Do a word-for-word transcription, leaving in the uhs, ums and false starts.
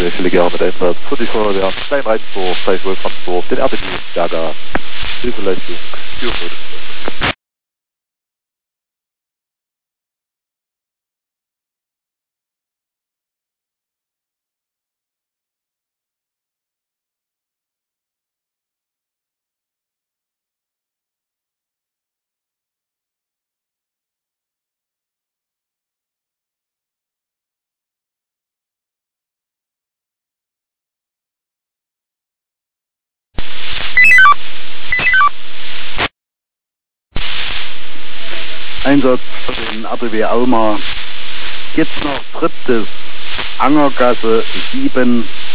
Ich will gerne mit Einsatz für die Feuerwehr Steinreinsdorf, Teich Wolframsdorf, den R B B Berger, Hilfeleistung, Führung. Einsatz für den R B W Alma. Jetzt noch drittes Angergasse sieben.